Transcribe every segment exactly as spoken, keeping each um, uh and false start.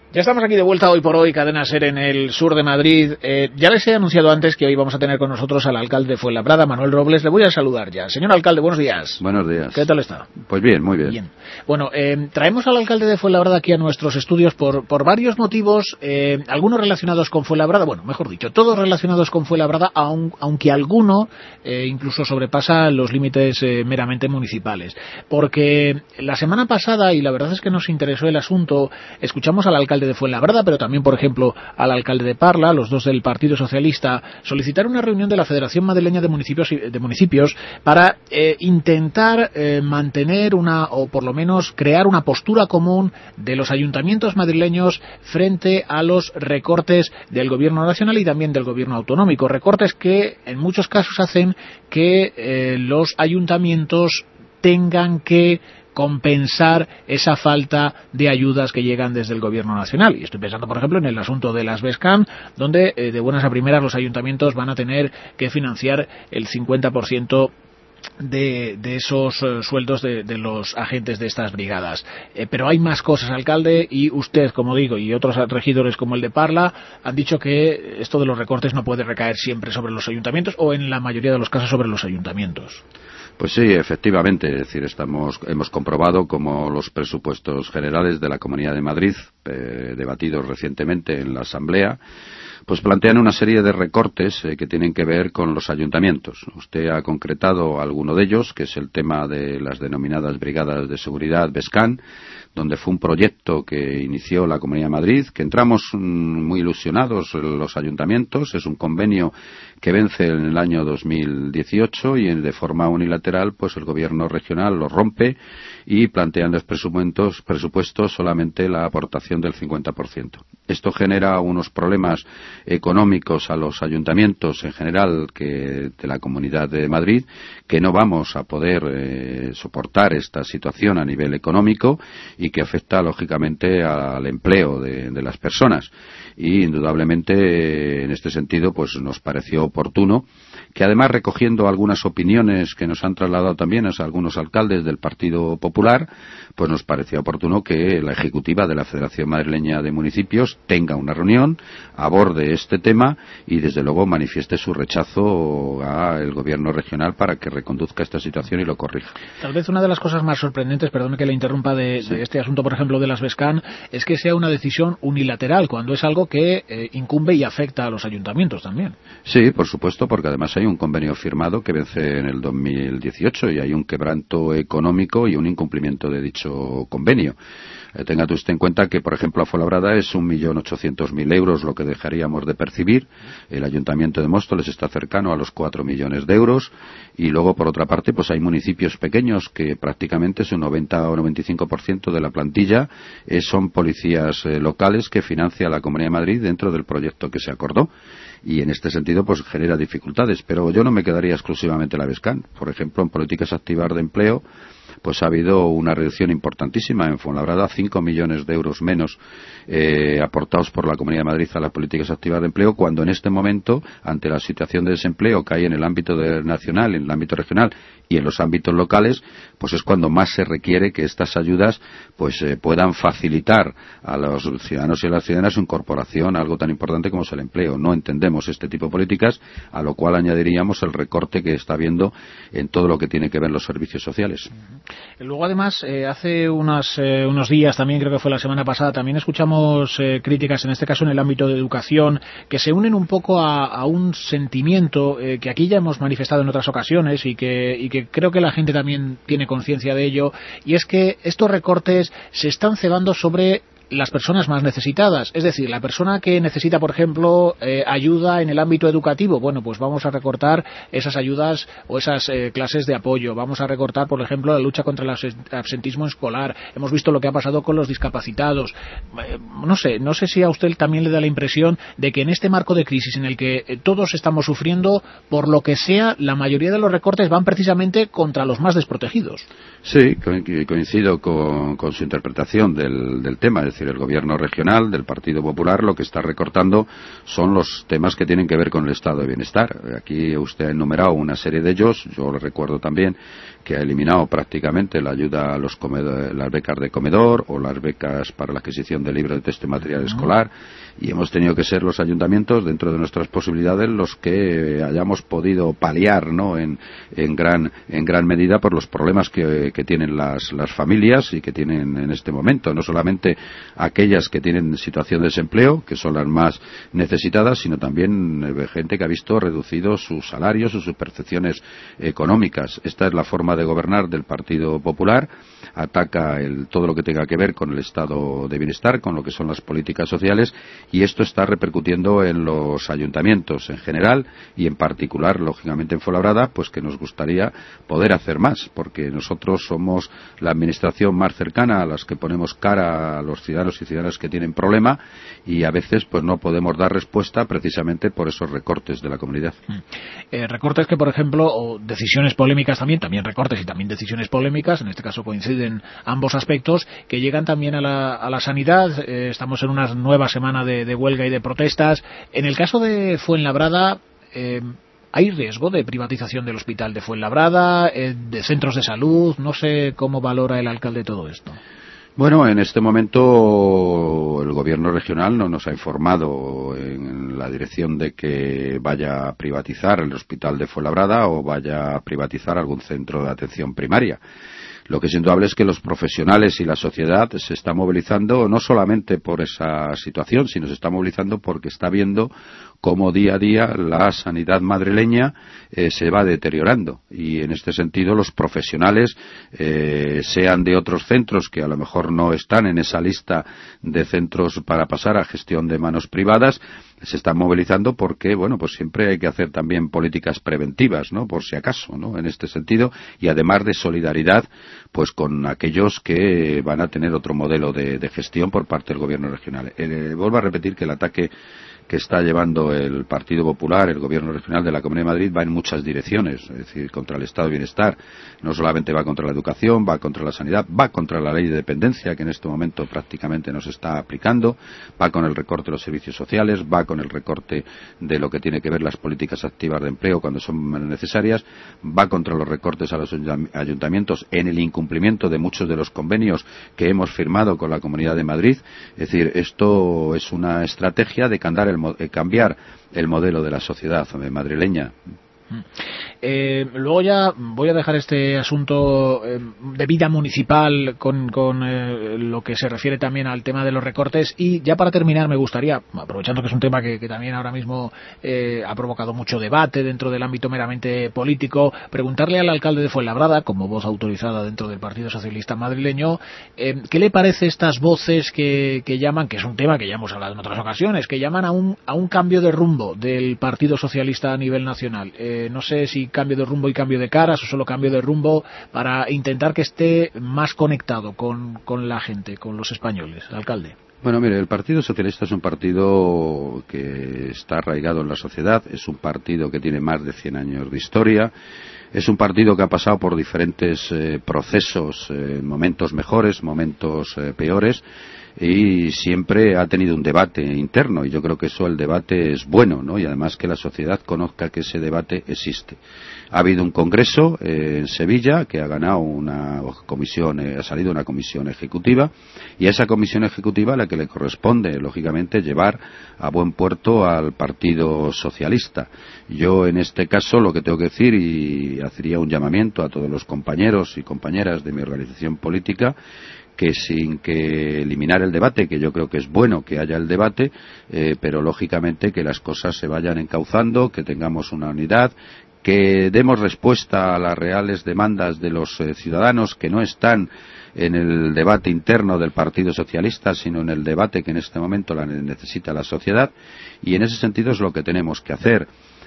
Ya estamos aquí de vuelta hoy por hoy, Cadena SER en el sur de Madrid. Eh, ya les he anunciado antes que hoy vamos a tener con nosotros al alcalde de Fuenlabrada, Manuel Robles. Le voy a saludar ya. Señor alcalde, buenos días. Buenos días. ¿Qué tal está? Pues bien, muy bien. Bien. Bueno, eh, traemos al alcalde de Fuenlabrada aquí a nuestros estudios por, por varios motivos, eh, algunos relacionados con Fuenlabrada, bueno, mejor dicho, todos relacionados con Fuenlabrada, aun, aunque alguno eh, incluso sobrepasa los límites eh, meramente municipales. Porque la semana pasada, y la verdad es que nos interesó el asunto, escuchamos al alcalde de Fuenlabrada, pero también, por ejemplo, al alcalde de Parla, los dos del Partido Socialista, solicitar una reunión de la Federación Madrileña de Municipios, de municipios para eh, intentar eh, mantener una, o por lo menos crear una postura común de los ayuntamientos madrileños frente a los recortes del Gobierno nacional y también del Gobierno autonómico. Recortes que en muchos casos hacen que eh, los ayuntamientos tengan que compensar esa falta de ayudas que llegan desde el Gobierno nacional. Y estoy pensando, por ejemplo, en el asunto de las BESCAM, donde eh, de buenas a primeras los ayuntamientos van a tener que financiar el cincuenta por ciento de, de esos uh, sueldos de, de los agentes de estas brigadas. Eh, pero hay más cosas, alcalde, y usted, como digo, y otros regidores como el de Parla, han dicho que esto de los recortes no puede recaer siempre sobre los ayuntamientos, o en la mayoría de los casos sobre los ayuntamientos. Pues sí, efectivamente, es decir, estamos, hemos comprobado como los presupuestos generales de la Comunidad de Madrid, eh, debatidos recientemente en la Asamblea, pues plantean una serie de recortes eh, que tienen que ver con los ayuntamientos. Usted ha concretado alguno de ellos, que es el tema de las denominadas brigadas de seguridad BESCAN, donde fue un proyecto que inició la Comunidad de Madrid, que entramos mmm, muy ilusionados los ayuntamientos. Es un convenio que vence en el año dos mil dieciocho y de forma unilateral pues el gobierno regional lo rompe y plantean los presupuestos, presupuestos solamente la aportación del cincuenta por ciento. Esto genera unos problemas económicos a los ayuntamientos en general que de la Comunidad de Madrid, que no vamos a poder eh, soportar esta situación a nivel económico y que afecta lógicamente al empleo de, de las personas. Y indudablemente en este sentido pues nos pareció oportuno que, además, recogiendo algunas opiniones que nos han trasladado también a algunos alcaldes del Partido Popular, pues nos pareció oportuno que la ejecutiva de la Federación Madrileña de Municipios tenga una reunión, aborde este tema y desde luego manifieste su rechazo al gobierno regional para que reconduzca esta situación y lo corrija. Tal vez una de las cosas más sorprendentes, perdone que le interrumpa, de, sí. de este asunto, por ejemplo, de las BESCAN, es que sea una decisión unilateral, cuando es algo que eh, incumbe y afecta a los ayuntamientos también. Sí, por supuesto, porque además hay un convenio firmado que vence en el dos mil dieciocho y hay un quebranto económico y un incumplimiento de dicho convenio. Eh, tenga usted en cuenta que, por ejemplo, a Fuenlabrada es un millón ochocientos mil euros lo que dejaríamos de percibir. El Ayuntamiento de Móstoles está cercano a los cuatro millones de euros. Y luego, por otra parte, pues hay municipios pequeños que prácticamente es un noventa o noventa y cinco por ciento de la plantilla eh, son policías eh, locales que financia la Comunidad de Madrid dentro del proyecto que se acordó. Y en este sentido pues genera dificultades, pero yo no me quedaría exclusivamente en la BESCAN. Por ejemplo, en políticas activas de empleo pues ha habido una reducción importantísima en Fuenlabrada, cinco millones de euros menos eh, aportados por la Comunidad de Madrid a las políticas activas de empleo, cuando en este momento, ante la situación de desempleo que hay en el ámbito de, nacional, en el ámbito regional y en los ámbitos locales, pues es cuando más se requiere que estas ayudas pues eh, puedan facilitar a los ciudadanos y a las ciudadanas su incorporación a algo tan importante como es el empleo. No entendemos este tipo de políticas, a lo cual añadiríamos el recorte que está habiendo en todo lo que tiene que ver los servicios sociales. Luego, además, eh, hace unas, eh, unos días, también creo que fue la semana pasada, también escuchamos eh, críticas, en este caso en el ámbito de educación, que se unen un poco a, a un sentimiento eh, que aquí ya hemos manifestado en otras ocasiones y que, y que creo que la gente también tiene conciencia de ello, y es que estos recortes se están cebando sobre las personas más necesitadas. Es decir, la persona que necesita, por ejemplo, eh, ayuda en el ámbito educativo, bueno, pues vamos a recortar esas ayudas o esas eh, clases de apoyo. Vamos a recortar, por ejemplo, la lucha contra el absentismo escolar. Hemos visto lo que ha pasado con los discapacitados. Eh, no sé, no sé si a usted también le da la impresión de que en este marco de crisis en el que eh, todos estamos sufriendo, por lo que sea, la mayoría de los recortes van precisamente contra los más desprotegidos. Sí, coincido con, con su interpretación del, del tema. Es decir, el gobierno regional del Partido Popular lo que está recortando son los temas que tienen que ver con el estado de bienestar. Aquí usted ha enumerado una serie de ellos. Yo le recuerdo también que ha eliminado prácticamente la ayuda a los comedor, las becas de comedor o las becas para la adquisición de libros de texto y material escolar, y hemos tenido que ser los ayuntamientos, dentro de nuestras posibilidades, los que hayamos podido paliar, ¿no?, en, en gran en gran medida por los problemas que, que tienen las, las familias y que tienen en este momento, no solamente aquellas que tienen situación de desempleo, que son las más necesitadas, sino también eh, gente que ha visto reducidos sus salarios o sus percepciones económicas. Esta es la forma de gobernar del Partido Popular. Ataca el, todo lo que tenga que ver con el estado de bienestar, con lo que son las políticas sociales, y esto está repercutiendo en los ayuntamientos en general y en particular, lógicamente, en Fuenlabrada, pues que nos gustaría poder hacer más, porque nosotros somos la administración más cercana a las que ponemos cara a los ciudadanos y ciudadanas que tienen problema, y a veces pues no podemos dar respuesta precisamente por esos recortes de la comunidad. Eh, recortes que, por ejemplo, o decisiones polémicas también, también recortes y también decisiones polémicas, en este caso coinciden ambos aspectos, que llegan también a la, a la sanidad. Eh, estamos en una nueva semana de, de huelga y de protestas. En el caso de Fuenlabrada, eh, ¿hay riesgo de privatización del hospital de Fuenlabrada, eh, de centros de salud? No sé cómo valora el alcalde todo esto. Bueno, en este momento el gobierno regional no nos ha informado en la dirección de que vaya a privatizar el hospital de Fuenlabrada o vaya a privatizar algún centro de atención primaria. Lo que es indudable es que los profesionales y la sociedad se está movilizando no solamente por esa situación, sino se está movilizando porque está viendo cómo día a día la sanidad madrileña eh, se va deteriorando, y en este sentido los profesionales, eh, sean de otros centros que a lo mejor no están en esa lista de centros para pasar a gestión de manos privadas, se están movilizando porque, bueno, pues siempre hay que hacer también políticas preventivas, ¿no?, por si acaso, ¿no?, en este sentido, y además de solidaridad pues con aquellos que van a tener otro modelo de, de gestión por parte del gobierno regional. Eh, vuelvo a repetir que el ataque que está llevando el Partido Popular, el Gobierno Regional de la Comunidad de Madrid, va en muchas direcciones, es decir, contra el estado de bienestar. No solamente va contra la educación, va contra la sanidad, va contra la ley de dependencia, que en este momento prácticamente no se está aplicando, va con el recorte de los servicios sociales, va con el recorte de lo que tiene que ver las políticas activas de empleo cuando son necesarias, va contra los recortes a los ayuntamientos en el incumplimiento de muchos de los convenios que hemos firmado con la Comunidad de Madrid. Es decir, esto es una estrategia de cambiar el cambiar el modelo de la sociedad madrileña. Eh, luego ya voy a dejar este asunto eh, de vida municipal con, con eh, lo que se refiere también al tema de los recortes, y ya para terminar me gustaría, aprovechando que es un tema que, que también ahora mismo eh, ha provocado mucho debate dentro del ámbito meramente político, preguntarle al alcalde de Fuenlabrada, como voz autorizada dentro del Partido Socialista madrileño, eh, ¿qué le parece estas voces que, que llaman, que es un tema que ya hemos hablado en otras ocasiones, que llaman a un, a un cambio de rumbo del Partido Socialista a nivel nacional? Eh, no sé si cambio de rumbo y cambio de caras o solo cambio de rumbo para intentar que esté más conectado con, con la gente, con los españoles, alcalde. Bueno, mire, el Partido Socialista es un partido que está arraigado en la sociedad, es un partido que tiene más de cien años de historia, es un partido que ha pasado por diferentes eh, procesos, eh, momentos mejores, momentos eh, peores, y siempre ha tenido un debate interno, y yo creo que eso, el debate es bueno, ¿no?, y además que la sociedad conozca que ese debate existe. Ha habido un congreso eh, en Sevilla que ha ganado una comisión, eh, ha salido una comisión ejecutiva, y a esa comisión ejecutiva a la que le corresponde, lógicamente, llevar a buen puerto al Partido Socialista. Yo, en este caso, lo que tengo que decir, y hacería un llamamiento a todos los compañeros y compañeras de mi organización política, que sin que eliminar el debate, que yo creo que es bueno que haya el debate, eh, pero lógicamente que las cosas se vayan encauzando, que tengamos una unidad, que demos respuesta a las reales demandas de los eh, ciudadanos que no están en el debate interno del Partido Socialista, sino en el debate que en este momento la necesita la sociedad, y en ese sentido es lo que tenemos que hacer.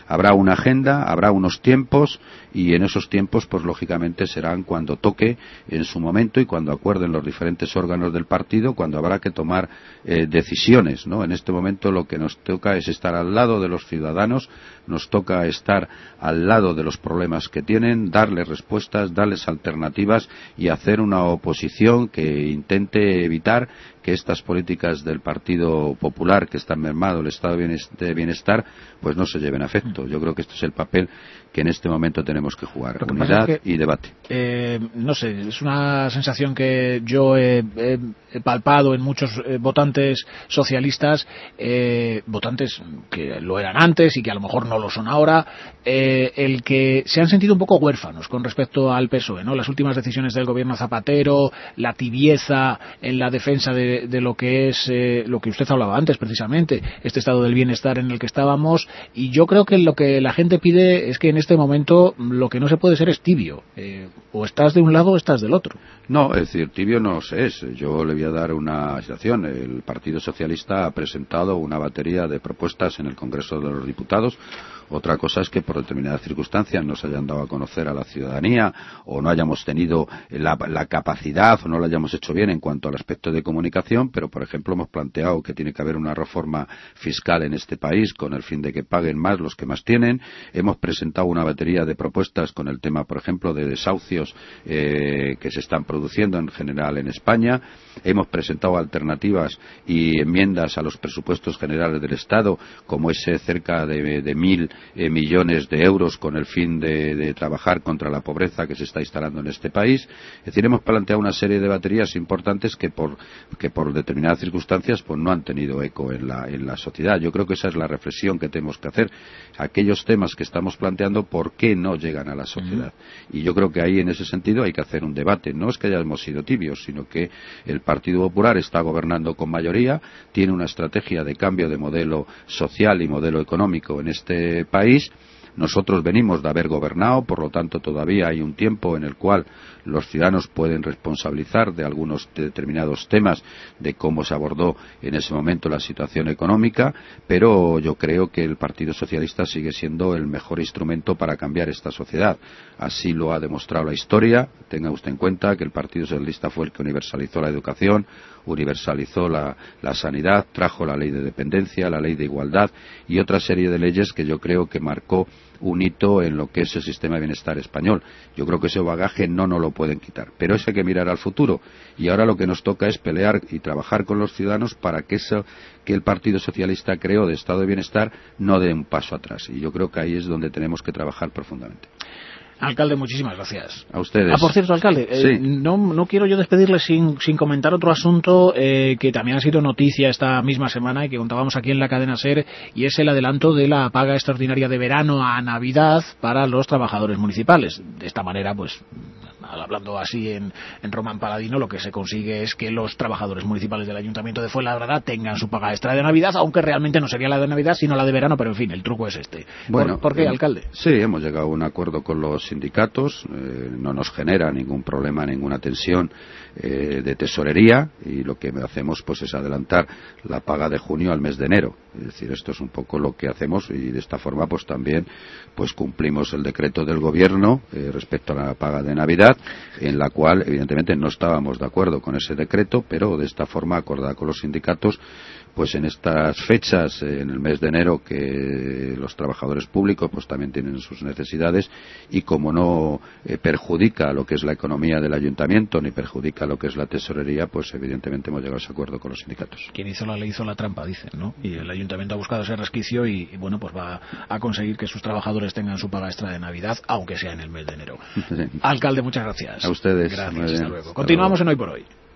Habrá una agenda, habrá unos tiempos, y en esos tiempos, pues lógicamente serán cuando toque, en su momento, y cuando acuerden los diferentes órganos del partido, cuando habrá que tomar eh, decisiones, ¿no? En este momento lo que nos toca es estar al lado de los ciudadanos, nos toca estar al lado de los problemas que tienen, darles respuestas, darles alternativas y hacer una oposición que intente evitar que estas políticas del Partido Popular, que están mermado el estado de bienestar, pues no se lleven a efecto. Yo creo que este es el papel que en este momento tenemos que jugar, que unidad es que, y debate. Eh, no sé, es una sensación que yo he, he, he palpado en muchos eh, votantes socialistas, eh, votantes que lo eran antes y que a lo mejor no lo son ahora, eh, el que se han sentido un poco huérfanos con respecto al P S O E, ¿no? Las últimas decisiones del gobierno Zapatero, la tibieza en la defensa de, de lo que es eh, lo que usted hablaba antes precisamente, este estado del bienestar en el que estábamos, y yo creo que lo que la gente pide es que en este momento lo que no se puede ser es tibio, eh, o estás de un lado o estás del otro. No, es decir, tibio no se es. Yo le voy a dar una situación. El Partido Socialista ha presentado una batería de propuestas en el Congreso de los Diputados. Otra cosa es que por determinadas circunstancias no se hayan dado a conocer a la ciudadanía, o no hayamos tenido la, la capacidad, o no lo hayamos hecho bien en cuanto al aspecto de comunicación, pero por ejemplo hemos planteado que tiene que haber una reforma fiscal en este país con el fin de que paguen más los que más tienen. Hemos presentado una batería de propuestas con el tema, por ejemplo, de desahucios eh, que se están produciendo en general en España. Hemos presentado alternativas y enmiendas a los presupuestos generales del Estado, como ese cerca de, de mil eh, millones de euros con el fin de, de trabajar contra la pobreza que se está instalando en este país. Es decir, hemos planteado una serie de baterías importantes que por, que por determinadas circunstancias pues no han tenido eco en la, en la sociedad. Yo creo que esa es la reflexión que tenemos que hacer. Aquellos temas que estamos planteando, ¿por qué no llegan a la sociedad? Uh-huh. Y yo creo que ahí, en ese sentido, hay que hacer un debate. No es que hayamos sido tibios, sino que el Partido Popular está gobernando con mayoría, tiene una estrategia de cambio de modelo social y modelo económico en este país. Nosotros venimos de haber gobernado, por lo tanto todavía hay un tiempo en el cual los ciudadanos pueden responsabilizar de algunos determinados temas de cómo se abordó en ese momento la situación económica, pero yo creo que el Partido Socialista sigue siendo el mejor instrumento para cambiar esta sociedad. Así lo ha demostrado la historia. Tenga usted en cuenta que el Partido Socialista fue el que universalizó la educación, universalizó la, la sanidad, trajo la ley de dependencia, la ley de igualdad y otra serie de leyes que yo creo que marcó un hito en lo que es el sistema de bienestar español. Yo creo que ese bagaje no nos lo pueden quitar, pero eso hay que mirar al futuro, y ahora lo que nos toca es pelear y trabajar con los ciudadanos para que eso que el Partido Socialista creó de estado de bienestar no dé un paso atrás, y yo creo que ahí es donde tenemos que trabajar profundamente. Alcalde, muchísimas gracias. A ustedes. Ah, por cierto, alcalde, sí. eh, no, no quiero yo despedirle sin, sin comentar otro asunto eh, que también ha sido noticia esta misma semana y que contábamos aquí en la cadena SER, y es el adelanto de la paga extraordinaria de verano a Navidad para los trabajadores municipales. De esta manera, pues, hablando así en, en Román Paladino, lo que se consigue es que los trabajadores municipales del Ayuntamiento de Fuenlabrada tengan su paga extra de Navidad, aunque realmente no sería la de Navidad, sino la de verano, pero en fin, el truco es este. Bueno, ¿Por, ¿por qué, eh, alcalde? Sí, hemos llegado a un acuerdo con los sindicatos, eh, no nos genera ningún problema, ninguna tensión eh, de tesorería, y lo que hacemos pues es adelantar la paga de junio al mes de enero. Es decir, esto es un poco lo que hacemos, y de esta forma pues también pues cumplimos el decreto del gobierno eh, respecto a la paga de Navidad, en la cual evidentemente no estábamos de acuerdo con ese decreto, pero de esta forma, acordada con los sindicatos, pues en estas fechas, en el mes de enero, que los trabajadores públicos pues también tienen sus necesidades, y como no eh, perjudica lo que es la economía del ayuntamiento ni perjudica lo que es la tesorería, pues evidentemente hemos llegado a ese acuerdo con los sindicatos. Quien hizo la ley hizo la trampa, dicen, ¿no? Y el ayuntamiento ha buscado ese resquicio y, y bueno, pues va a conseguir que sus trabajadores tengan su paga extra de Navidad, aunque sea en el mes de enero. Sí. Alcalde, muchas gracias. A ustedes. Gracias, hasta luego. Hasta Continuamos luego. en Hoy por Hoy.